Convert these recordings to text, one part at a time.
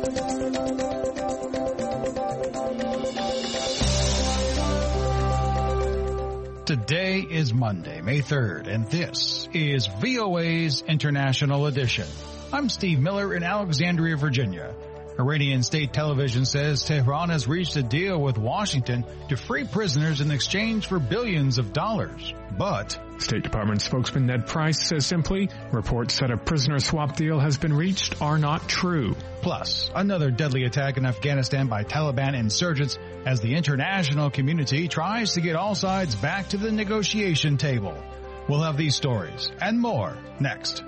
Today is Monday, May 3rd, and this is VOA's International Edition. I'm Steve Miller in Alexandria, Virginia. Iranian state television says Tehran has reached a deal with Washington to free prisoners in exchange for billions of dollars. But State Department spokesman Ned Price says simply, reports that a prisoner swap deal has been reached are not true. Plus, another deadly attack in Afghanistan by Taliban insurgents as the international community tries to get all sides back to the negotiation table. We'll have these stories and more next.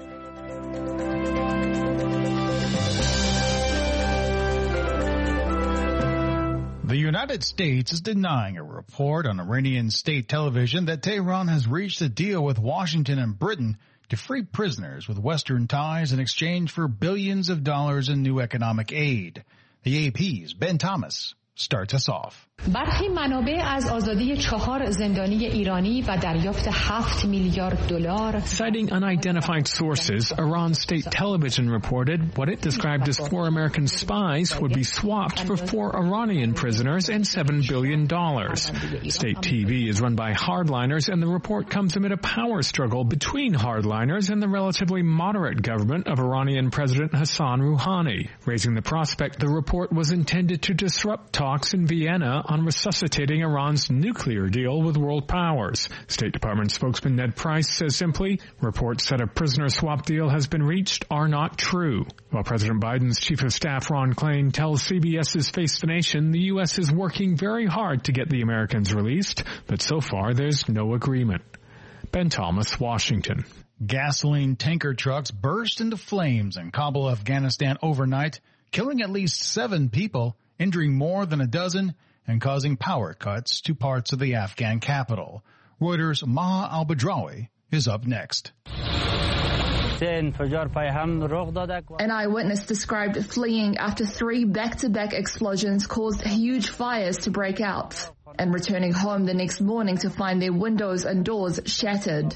The United States is denying a report on Iranian state television that Tehran has reached a deal with Washington and Britain to free prisoners with Western ties in exchange for billions of dollars in new economic aid. The AP's Ben Thomas starts us off. برخی منابع از آزادی 4 زندانی ایرانی و دریافت 7 میلیارد دلار. Citing unidentified sources, Iran state television reported what it described as 4 American spies would be swapped for 4 Iranian prisoners and $7 billion. State TV is run by hardliners, and the report comes amid a power struggle between hardliners and the relatively moderate government of Iranian President Hassan Rouhani, raising the prospect the report was intended to disrupt talks in Vienna on resuscitating Iran's nuclear deal with world powers. State Department spokesman Ned Price says simply, reports that a prisoner swap deal has been reached are not true. While President Biden's chief of staff Ron Klain tells CBS's Face the Nation the U.S. is working very hard to get the Americans released, but so far there's no agreement. Ben Thomas, Washington. Gasoline tanker trucks burst into flames in Kabul, Afghanistan overnight, killing at least 7 people, injuring more than a dozen, and causing power cuts to parts of the Afghan capital. Reuters' Maha Al-Badrawi is up next. An eyewitness described fleeing after 3 back-to-back explosions caused huge fires to break out, and returning home the next morning to find their windows and doors shattered.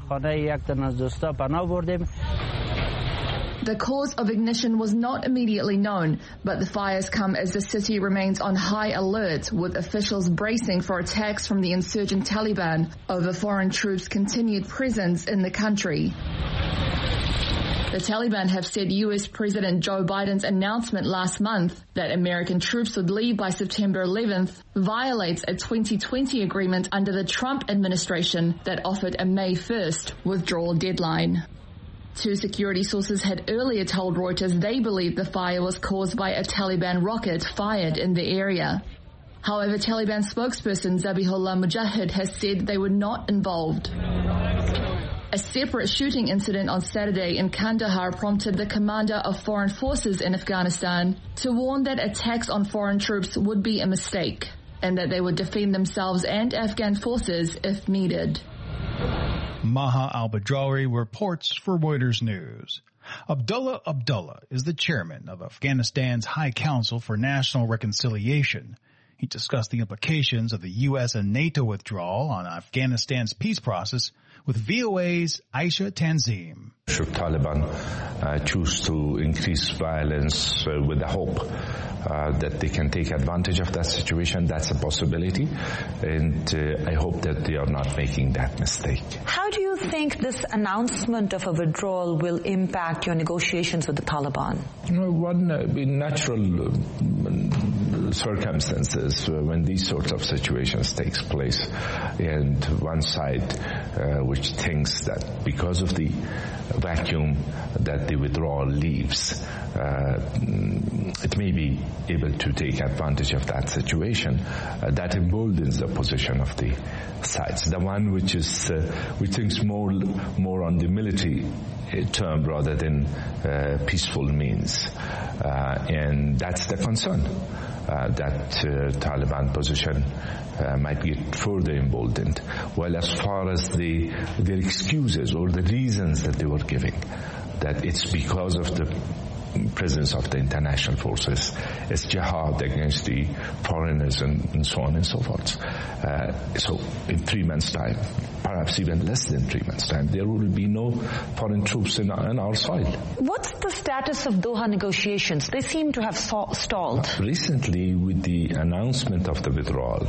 The cause of ignition was not immediately known, but the fires come as the city remains on high alert, with officials bracing for attacks from the insurgent Taliban over foreign troops' continued presence in the country. The Taliban have said U.S. President Joe Biden's announcement last month that American troops would leave by September 11th violates a 2020 agreement under the Trump administration that offered a May 1st withdrawal deadline. 2 security sources had earlier told Reuters they believed the fire was caused by a Taliban rocket fired in the area. However, Taliban spokesperson Zabihullah Mujahid has said they were not involved. A separate shooting incident on Saturday in Kandahar prompted the commander of foreign forces in Afghanistan to warn that attacks on foreign troops would be a mistake, and that they would defend themselves and Afghan forces if needed. Maha Al-Badrawi reports for Reuters News. Abdullah Abdullah is the chairman of Afghanistan's High Council for National Reconciliation. He discussed the implications of the U.S. and NATO withdrawal on Afghanistan's peace process with VOA's Aisha Tanzim. Should Taliban choose to increase violence with the hope that they can take advantage of that situation, that's a possibility. And I hope that they are not making that mistake. How do you think this announcement of a withdrawal will impact your negotiations with the Taliban? One in natural circumstances when these sorts of situations takes place, and one side which thinks that because of the vacuum that the withdrawal leaves, it may be able to take advantage of that situation, that emboldens the position of the sides. The one which thinks more on the military term rather than peaceful means, and that's the concern. That Taliban position might get further emboldened. While as far as their excuses or the reasons that they were giving, that it's because of the presence of the international forces. It's jihad against the foreigners and so on and so forth. So in 3 months' time, perhaps even less than 3 months' time, there will be no foreign troops on our soil. What's the status of Doha negotiations? They seem to have stalled. Recently, with the announcement of the withdrawal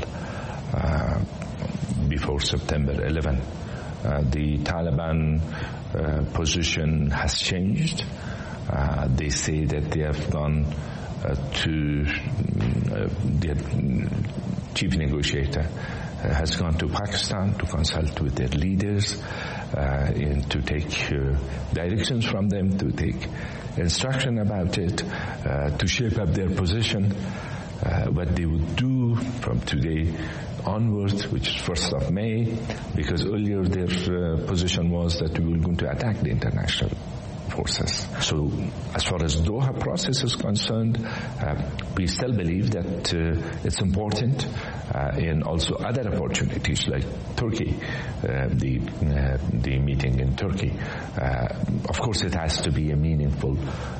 before September 11, the Taliban position has changed. They say that they have gone to the chief negotiator has gone to Pakistan to consult with their leaders and to take directions from them, to take instruction about it, to shape up their position, what they would do from today onwards, which is 1st of May, because earlier their position was that we were going to attack the international forces. So as far as Doha process is concerned, we still believe that it's important and also other opportunities like Turkey, the meeting in Turkey. Of course, it has to be a meaningful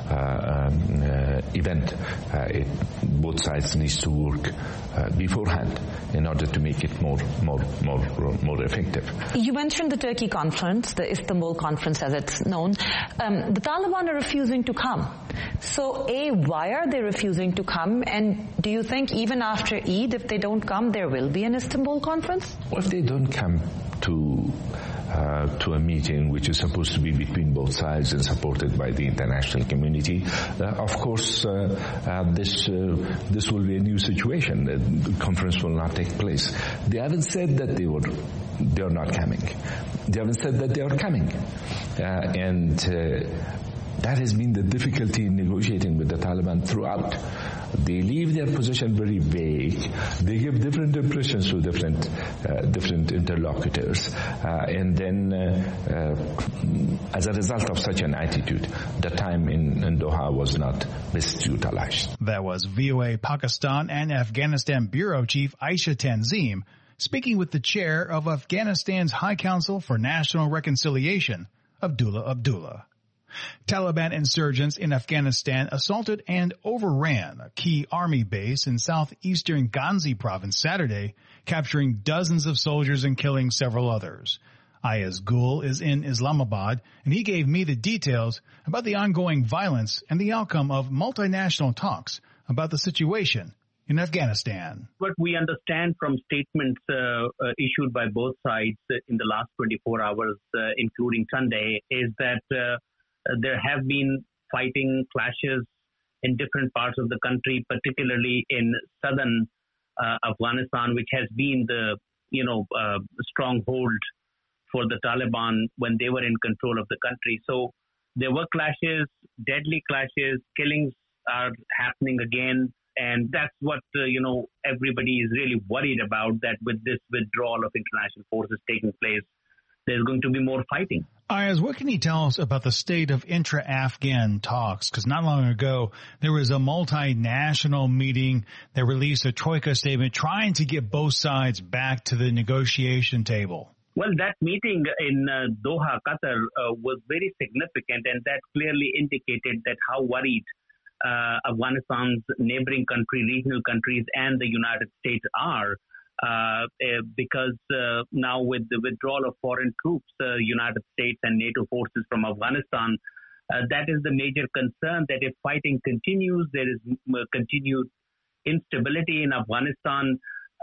event. Both sides needs to work beforehand in order to make it more effective. You mentioned the Turkey conference, the Istanbul conference as it's known. The Taliban are refusing to come. So, why are they refusing to come? And do you think even after Eid, if they don't come, there will be an Istanbul conference? Well, if they don't come to a meeting which is supposed to be between both sides and supported by the international community, of course, this will be a new situation. The conference will not take place. They haven't said that they are not coming. They haven't said that they are coming, and that has been the difficulty in negotiating with the Taliban throughout. They leave their position very vague. They give different impressions to different interlocutors. And then, as a result of such an attitude, the time in Doha was not misutilized. That was VOA Pakistan and Afghanistan Bureau Chief Aisha Tanzim speaking with the chair of Afghanistan's High Council for National Reconciliation, Abdullah Abdullah. Taliban insurgents in Afghanistan assaulted and overran a key army base in southeastern Ghazni province Saturday, capturing dozens of soldiers and killing several others. Ayaz Gul is in Islamabad, and he gave me the details about the ongoing violence and the outcome of multinational talks about the situation in Afghanistan. What we understand from statements issued by both sides in the last 24 hours, including Sunday, is that there have been fighting clashes in different parts of the country, particularly in southern Afghanistan, which has been the stronghold for the Taliban when they were in control of the country. So there were clashes, deadly clashes, killings are happening again, and that's what everybody is really worried about. That with this withdrawal of international forces taking place, there's going to be more fighting. Ayaz, what can you tell us about the state of intra-Afghan talks? Because not long ago, there was a multinational meeting that released a troika statement trying to get both sides back to the negotiation table. Well, that meeting in Doha, Qatar, was very significant, and that clearly indicated that how worried Afghanistan's neighboring country, regional countries, and the United States are. Because now with the withdrawal of foreign troops, United States and NATO forces from Afghanistan, that is the major concern, that if fighting continues, there is continued instability in Afghanistan,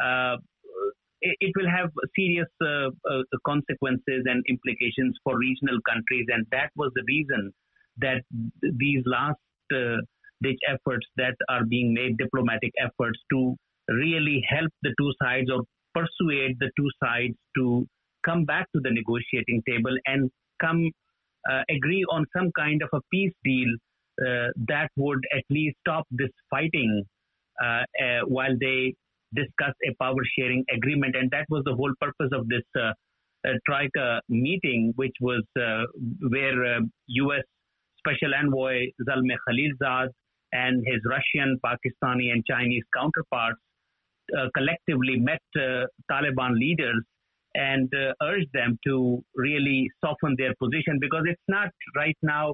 it will have serious consequences and implications for regional countries. And that was the reason that these last-ditch efforts that are being made, diplomatic efforts to really help the two sides or persuade the two sides to come back to the negotiating table and agree on some kind of a peace deal that would at least stop this fighting while they discuss a power-sharing agreement. And that was the whole purpose of this Troika meeting, which was where U.S. Special Envoy Zalmay Khalilzad and his Russian, Pakistani, and Chinese counterparts collectively met Taliban leaders and urged them to really soften their position, because it's not right now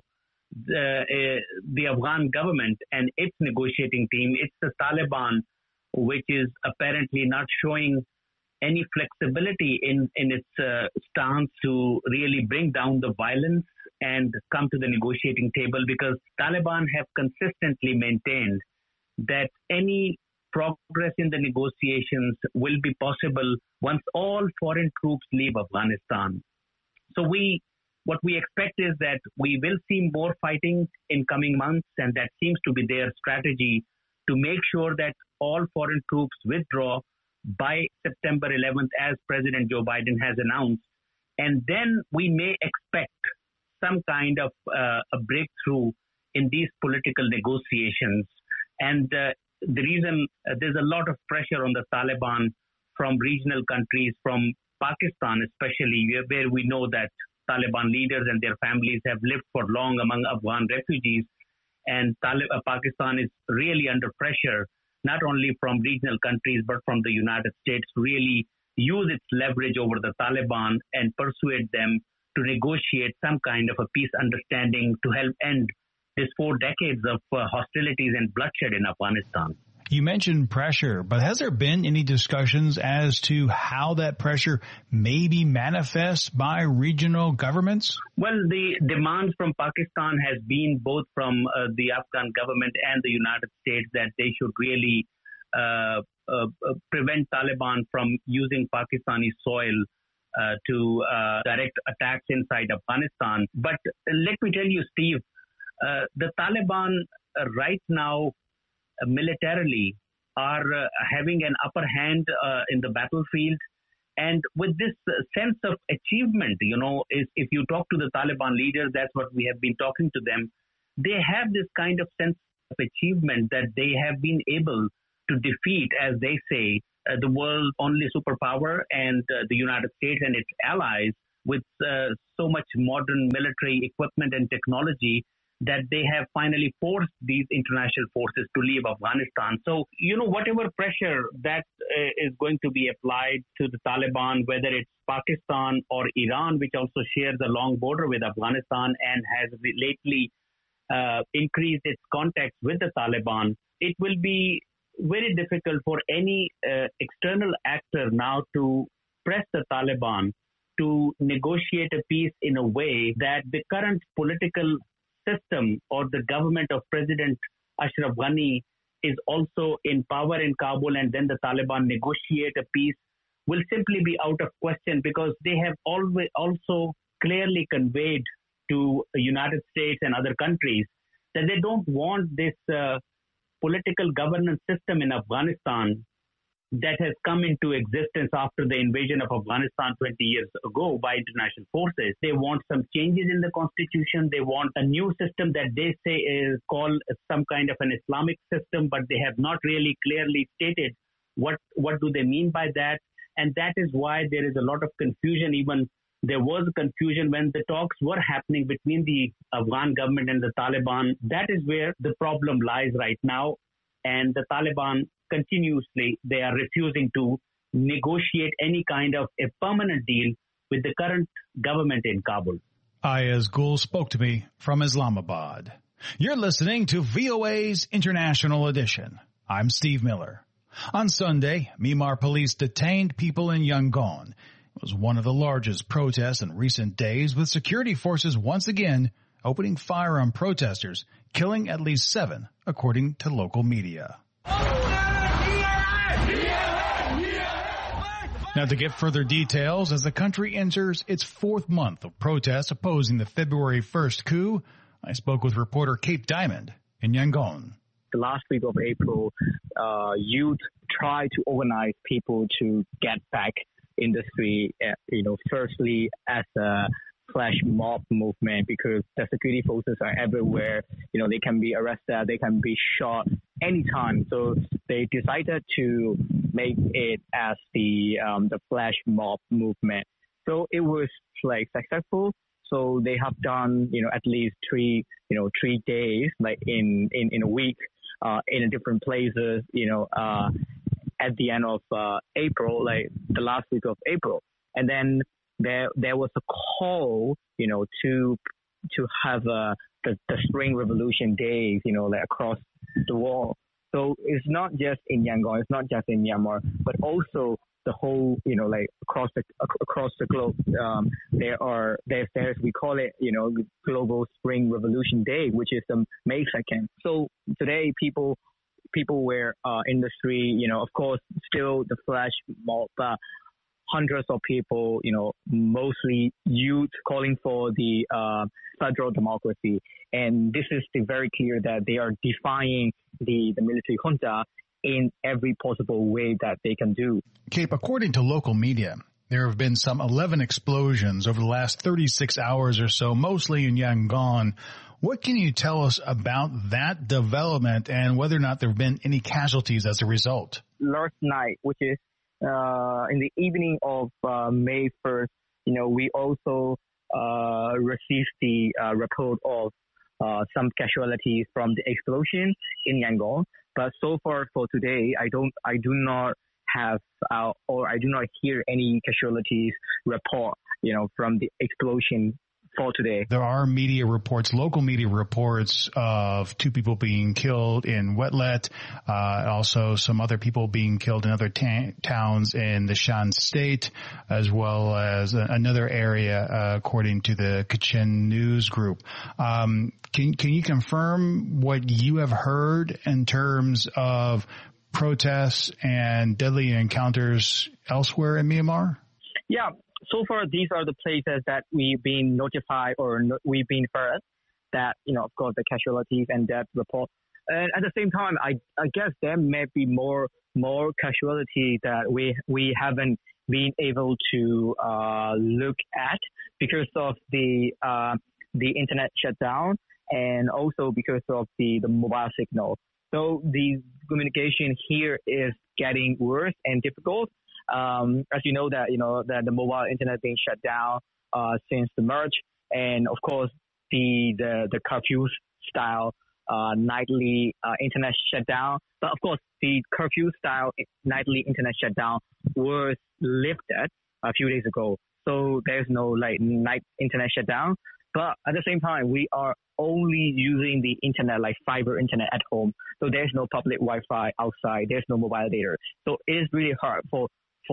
the Afghan government and its negotiating team. It's the Taliban which is apparently not showing any flexibility in its stance to really bring down the violence and come to the negotiating table, because Taliban have consistently maintained that any progress in the negotiations will be possible once all foreign troops leave Afghanistan. So what we expect is that we will see more fighting in coming months, and that seems to be their strategy to make sure that all foreign troops withdraw by September 11th, as President Joe Biden has announced. And then we may expect some kind of a breakthrough in these political negotiations. And the reason there's a lot of pressure on the Taliban from regional countries, from Pakistan especially, where we know that Taliban leaders and their families have lived for long among Afghan refugees. And Pakistan is really under pressure, not only from regional countries, but from the United States, to really use its leverage over the Taliban and persuade them to negotiate some kind of a peace understanding to help end these 4 decades of hostilities and bloodshed in Afghanistan. You mentioned pressure, but has there been any discussions as to how that pressure may be manifest by regional governments? Well, the demands from Pakistan has been both from the Afghan government and the United States that they should really prevent Taliban from using Pakistani soil to direct attacks inside Afghanistan. But let me tell you, Steve, the Taliban right now militarily are having an upper hand in the battlefield. And with this sense of achievement, if you talk to the Taliban leaders, that's what we have been talking to them. They have this kind of sense of achievement that they have been able to defeat, as they say, the world's only superpower and the United States and its allies with so much modern military equipment and technology that they have finally forced these international forces to leave Afghanistan. So, whatever pressure that is going to be applied to the Taliban, whether it's Pakistan or Iran, which also shares a long border with Afghanistan and has lately increased its contacts with the Taliban, it will be very difficult for any external actor now to press the Taliban to negotiate a peace in a way that the current political system or the government of President Ashraf Ghani is also in power in Kabul, and then the Taliban negotiate a peace will simply be out of question, because they have always also clearly conveyed to the United States and other countries that they don't want this political governance system in Afghanistan that has come into existence after the invasion of Afghanistan 20 years ago by international forces. They want some changes in the constitution. They want a new system that they say is called some kind of an Islamic system, but they have not really clearly stated what do they mean by that. And that is why there is a lot of confusion. Even there was confusion when the talks were happening between the Afghan government and the Taliban. That is where the problem lies right now. And the Taliban continuously, they are refusing to negotiate any kind of a permanent deal with the current government in Kabul. Ayaz Gul spoke to me from Islamabad. You're listening to VOA's International Edition. I'm Steve Miller. On Sunday, Myanmar police detained people in Yangon. It was one of the largest protests in recent days, with security forces once again opening fire on protesters, killing at least 7, according to local media. Now, to get further details, as the country enters its 4th month of protests opposing the February 1st coup, I spoke with reporter Kate Diamond in Yangon. The last week of April, youth tried to organize people to get back in the street, firstly as a flash mob movement, because the security forces are everywhere. They can be arrested, they can be shot anytime. So they decided to make it as the flash mob movement. So it was successful. So they have done at least 3 days, in a week, in different places. At the end of April, the last week of April, and then there was a call, to to have the Spring Revolution days, like across the world. So it's not just in Yangon, it's not just in Myanmar, but also the whole, across the globe. There's we call it, Global Spring Revolution Day, which is May 2nd. So today people were in the street, of course, still the flash mob, but hundreds of people, mostly youth, calling for the federal democracy. And this is very clear that they are defying the military junta in every possible way that they can do. Cape, according to local media, there have been some 11 explosions over the last 36 hours or so, mostly in Yangon. What can you tell us about that development and whether or not there have been any casualties as a result? Last night, which is in the evening of May 1st, we also received the report of some casualties from the explosion in Yangon. But so far for today, I do not have or I do not hear any casualties report, from the explosion for today. There are media reports, local media reports of 2 people being killed in Wetlet, also some other people being killed in other towns in the Shan State, as well as another area, according to the Kachin News Group. Can you confirm what you have heard in terms of protests and deadly encounters elsewhere in Myanmar? Yeah. So far, these are the places that we've been notified or we've been heard that, of course, the casualties and death report. And at the same time, I guess there may be more casualties that we haven't been able to look at because of the internet shutdown and also because of the mobile signal. So the communication here is getting worse and difficult. As you know that the mobile internet being shut down since the March, and of course the curfew style nightly internet shutdown. But of course the curfew style nightly internet shutdown was lifted a few days ago. So there's no night internet shutdown. But at the same time, we are only using the internet, like fiber internet at home. So there's no public Wi-Fi outside. There's no mobile data. So it is really hard for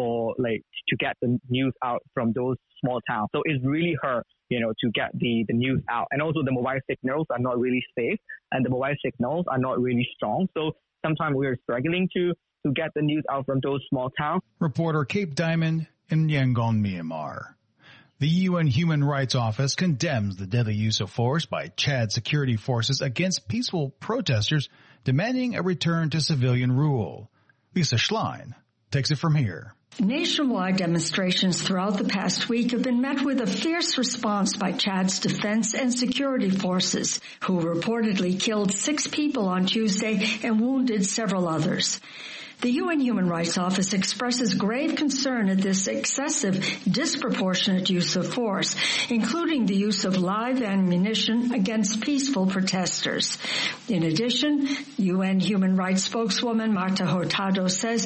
to get the news out from those small towns. So it's really hard, to get the news out. And also the mobile signals are not really safe and the mobile signals are not really strong. So sometimes we're struggling to get the news out from those small towns. Reporter Cape Diamond in Yangon, Myanmar. The UN Human Rights Office condemns the deadly use of force by Chad security forces against peaceful protesters demanding a return to civilian rule. Lisa Schlein takes it from here. Nationwide demonstrations throughout the past week have been met with a fierce response by Chad's defense and security forces, who reportedly killed 6 people on Tuesday and wounded several others. The UN Human Rights Office expresses grave concern at this excessive, disproportionate use of force, including the use of live ammunition against peaceful protesters. In addition, UN Human Rights spokeswoman Marta Hurtado says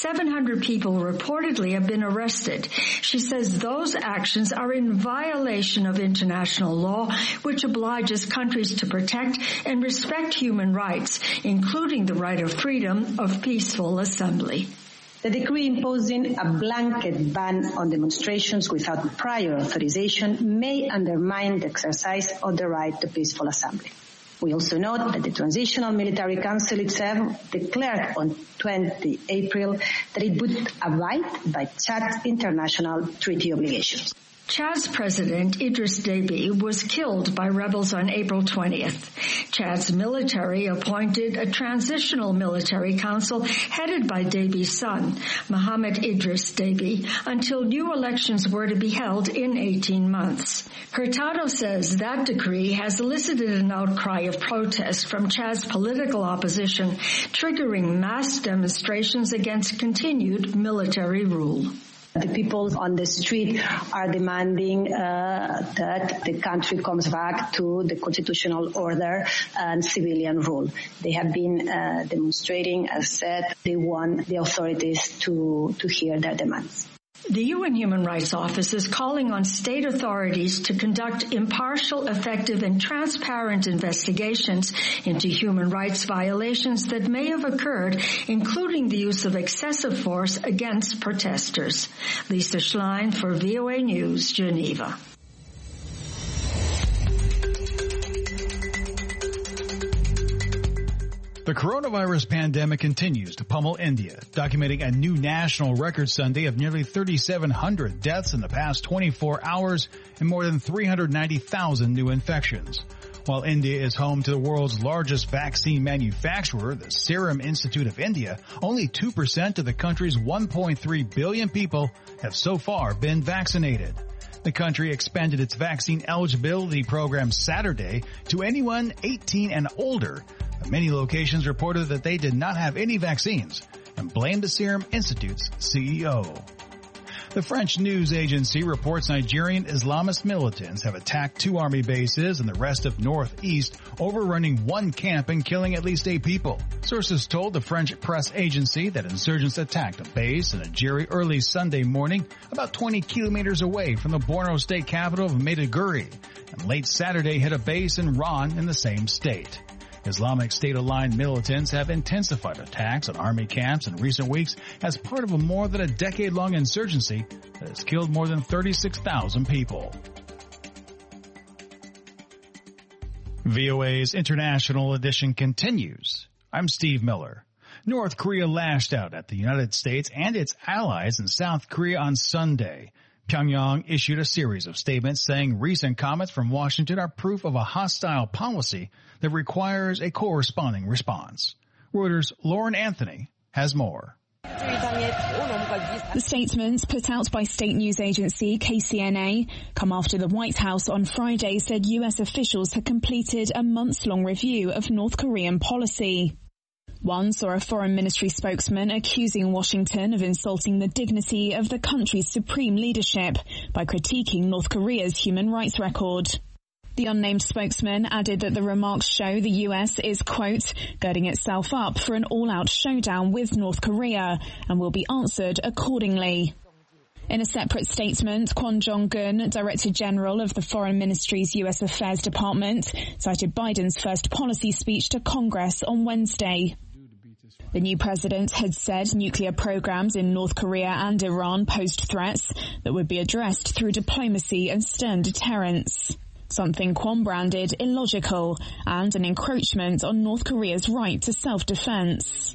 700 people reportedly have been arrested. She says those actions are in violation of international law, which obliges countries to protect and respect human rights, including the right of freedom of peaceful assembly. The decree imposing a blanket ban on demonstrations without prior authorization may undermine the exercise of the right to peaceful assembly. We also note that the Transitional Military Council itself declared on 20 April that it would abide by Chad's international treaty obligations. Chad's president, Idris Deby, was killed by rebels on April 20th. Chad's military appointed a transitional military council headed by Deby's son, Mohammed Idris Deby, until new elections were to be held in 18 months. Hurtado says that decree has elicited an outcry of protest from Chad's political opposition, triggering mass demonstrations against continued military rule. The people on the street are demanding that the country comes back to the constitutional order and civilian rule. They have been demonstrating, as said, they want the authorities to hear their demands. The UN Human Rights Office is calling on state authorities to conduct impartial, effective, and transparent investigations into human rights violations that may have occurred, including the use of excessive force against protesters. Lisa Schlein for VOA News, Geneva. The coronavirus pandemic continues to pummel India, documenting a new national record Sunday of nearly 3,700 deaths in the past 24 hours and more than 390,000 new infections. While India is home to the world's largest vaccine manufacturer, the Serum Institute of India, only 2% of the country's 1.3 billion people have so far been vaccinated. The country expanded its vaccine eligibility program Saturday to anyone 18 and older. Many locations reported that they did not have any vaccines and blamed the Serum Institute's CEO. The French news agency reports Nigerian Islamist militants have attacked 2 army bases in the rest of northeast, overrunning 1 camp and killing at least 8 people. Sources told the French press agency that insurgents attacked a base in Ajiri early Sunday morning, about 20 kilometers away from the Borno state capital of Maiduguri, and late Saturday hit a base in Ron in the same state. Islamic State-aligned militants have intensified attacks on army camps in recent weeks as part of a more than a decade-long insurgency that has killed more than 36,000 people. VOA's International Edition continues. I'm Steve Miller. North Korea lashed out at the United States and its allies in South Korea on Sunday. Pyongyang issued a series of statements saying recent comments from Washington are proof of a hostile policy that requires a corresponding response. Reuters' Lauren Anthony has more. The statements put out by state news agency KCNA come after the White House on Friday said U.S. officials had completed a months-long review of North Korean policy. One saw a foreign ministry spokesman accusing Washington of insulting the dignity of the country's supreme leadership by critiquing North Korea's human rights record. The unnamed spokesman added that the remarks show the U.S. is, quote, girding itself up for an all-out showdown with North Korea and will be answered accordingly. In a separate statement, Kwon Jong-gun, Director General of the Foreign Ministry's U.S. Affairs Department, cited Biden's first policy speech to Congress on Wednesday. The new president had said nuclear programs in North Korea and Iran posed threats that would be addressed through diplomacy and stern deterrence, something Kwon branded illogical and an encroachment on North Korea's right to self-defense.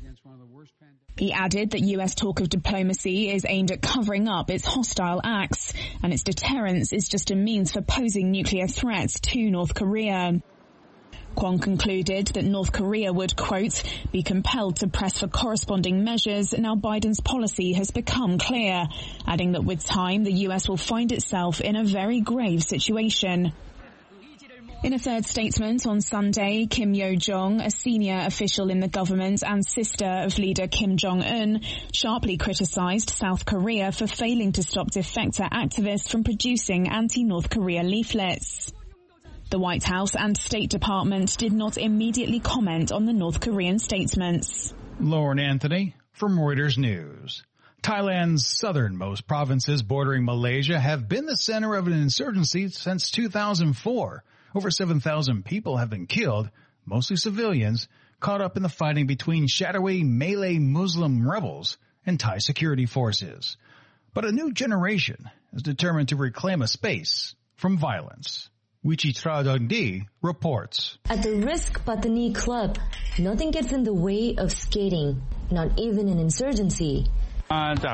He added that U.S. talk of diplomacy is aimed at covering up its hostile acts, and its deterrence is just a means for posing nuclear threats to North Korea. Kwon concluded that North Korea would, quote, be compelled to press for corresponding measures now Biden's policy has become clear, adding that with time the U.S. will find itself in a very grave situation. In a third statement on Sunday, Kim Yo-jong, a senior official in the government and sister of leader Kim Jong-un, sharply criticized South Korea for failing to stop defector activists from producing anti-North Korea leaflets. The White House and State Department did not immediately comment on the North Korean statements. Lauren Anthony from Reuters News. Thailand's southernmost provinces bordering Malaysia have been the center of an insurgency since 2004. Over 7,000 people have been killed, mostly civilians, caught up in the fighting between shadowy Malay Muslim rebels and Thai security forces. But a new generation is determined to reclaim a space from violence. Wichitra Dongdi reports. At the Risk Patani Club, nothing gets in the way of skating, not even an insurgency. Back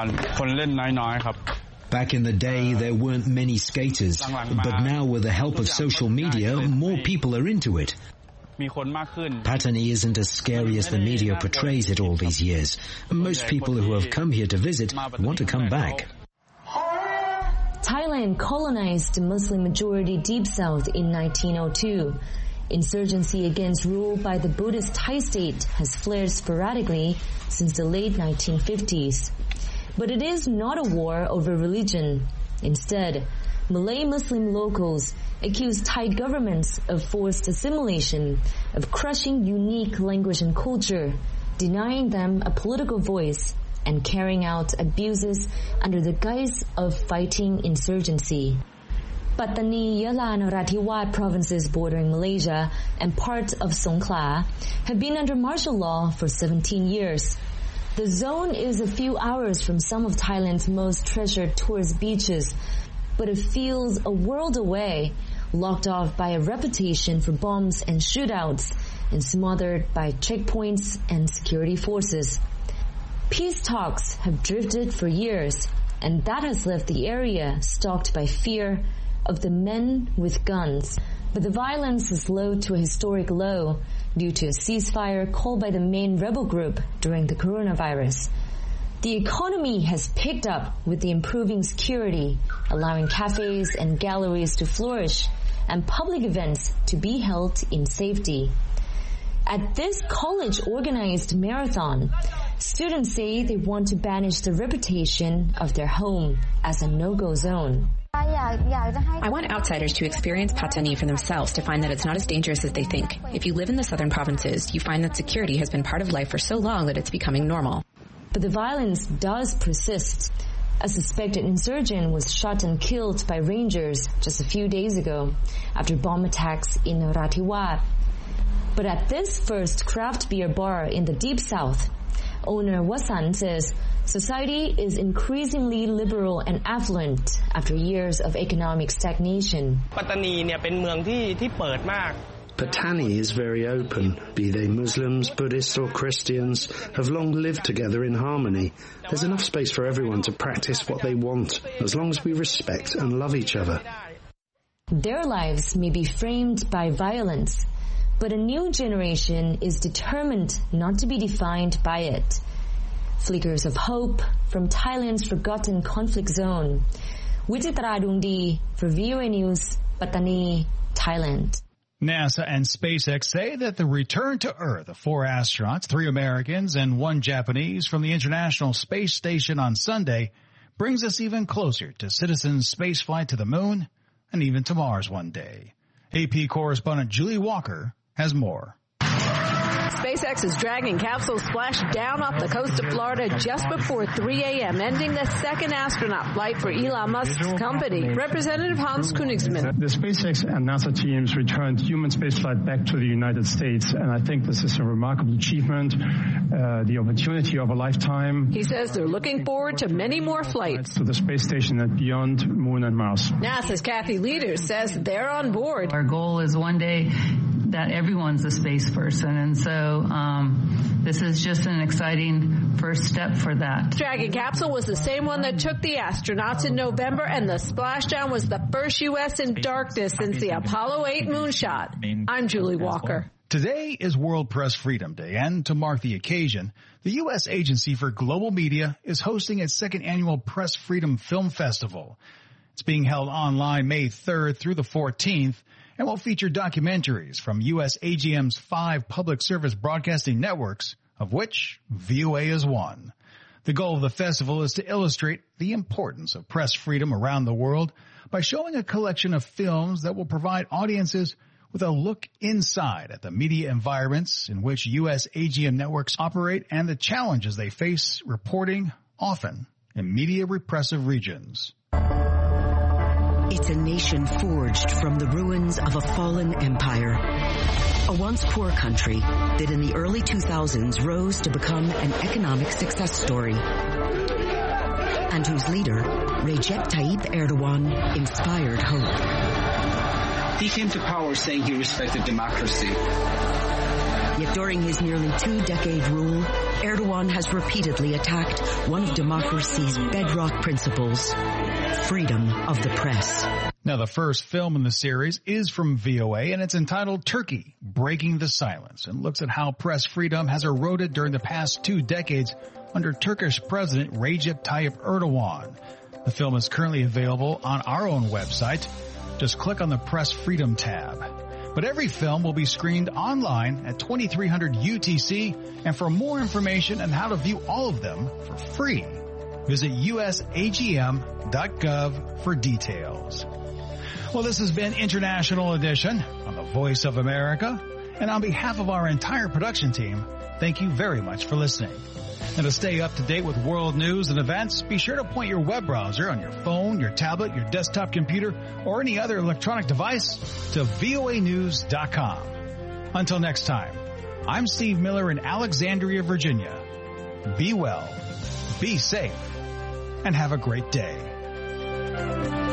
in the day, there weren't many skaters, but now with the help of social media, more people are into it. Patani isn't as scary as the media portrays it all these years. Most people who have come here to visit want to come back. Thailand colonized the Muslim-majority Deep South in 1902. Insurgency against rule by the Buddhist Thai state has flared sporadically since the late 1950s. But it is not a war over religion. Instead, Malay Muslim locals accuse Thai governments of forced assimilation, of crushing unique language and culture, denying them a political voice, and carrying out abuses under the guise of fighting insurgency. Pattani, Yala and Narathiwat provinces bordering Malaysia and parts of Songkhla have been under martial law for 17 years. The zone is a few hours from some of Thailand's most treasured tourist beaches, but it feels a world away, locked off by a reputation for bombs and shootouts, and smothered by checkpoints and security forces. Peace talks have drifted for years, and that has left the area stalked by fear of the men with guns. But the violence is low to a historic low due to a ceasefire called by the main rebel group during the coronavirus. The economy has picked up with the improving security, allowing cafes and galleries to flourish and public events to be held in safety. At this college-organized marathon, students say they want to banish the reputation of their home as a no-go zone. I want outsiders to experience Pattani for themselves to find that it's not as dangerous as they think. If you live in the southern provinces, you find that security has been part of life for so long that it's becoming normal. But the violence does persist. A suspected insurgent was shot and killed by rangers just a few days ago after bomb attacks in Narathiwat. But at this first craft beer bar in the Deep South, owner Wasan says society is increasingly liberal and affluent after years of economic stagnation. Pattani is very open. Be they Muslims, Buddhists or Christians, have long lived together in harmony. There's enough space for everyone to practice what they want, as long as we respect and love each other. Their lives may be framed by violence, but a new generation is determined not to be defined by it. Flickers of hope from Thailand's forgotten conflict zone. Wichitra Dundi for VOA News, Pattani, Thailand. NASA and SpaceX say that the return to Earth of 4 astronauts, 3 Americans and 1 Japanese from the International Space Station on Sunday brings us even closer to citizen spaceflight to the moon and even to Mars one day. AP correspondent Julie Walker has more. SpaceX is dragging capsules splashed down off the coast of Florida just before 3 a.m., ending the second astronaut flight for Elon Musk's company. Representative Hans Königsmann. The SpaceX and NASA teams returned human spaceflight back to the United States, and I think this is a remarkable achievement, the opportunity of a lifetime. He says they're looking forward to many more flights to the space station and beyond Moon and Mars. NASA's Kathy Leaders says they're on board. Our goal is one day that everyone's a space person, and so this is just an exciting first step for that. Dragon capsule was the same one that took the astronauts in November, and the splashdown was the first U.S. in darkness since the Apollo 8 moonshot. I'm Julie Walker. Today is World Press Freedom Day, and to mark the occasion, the U.S. Agency for Global Media is hosting its second annual Press Freedom Film Festival. It's being held online May 3rd through the 14th, and will feature documentaries from U.S. AGM's 5 public service broadcasting networks, of which VOA is one. The goal of the festival is to illustrate the importance of press freedom around the world by showing a collection of films that will provide audiences with a look inside at the media environments in which U.S. AGM networks operate and the challenges they face reporting, often in media repressive regions. It's a nation forged from the ruins of a fallen empire. A once poor country that in the early 2000s rose to become an economic success story. And whose leader, Recep Tayyip Erdogan, inspired hope. He came to power saying he respected democracy. Yet during his nearly 2-decade rule, Erdogan has repeatedly attacked one of democracy's bedrock principles, freedom of the press. Now, the first film in the series is from VOA, and it's entitled Turkey, Breaking the Silence, and looks at how press freedom has eroded during the past 2 decades under Turkish President Recep Tayyip Erdogan. The film is currently available on our own website. Just click on the Press Freedom tab. But every film will be screened online at 2300 UTC, and for more information on how to view all of them for free, visit usagm.gov for details. Well, this has been International Edition on the Voice of America, and on behalf of our entire production team, Thank you very much for listening. And to stay up to date with world news and events, be sure to point your web browser on your phone, your tablet, your desktop computer, or any other electronic device to voanews.com. Until next time, I'm Steve Miller in Alexandria, Virginia. Be well, be safe, and have a great day.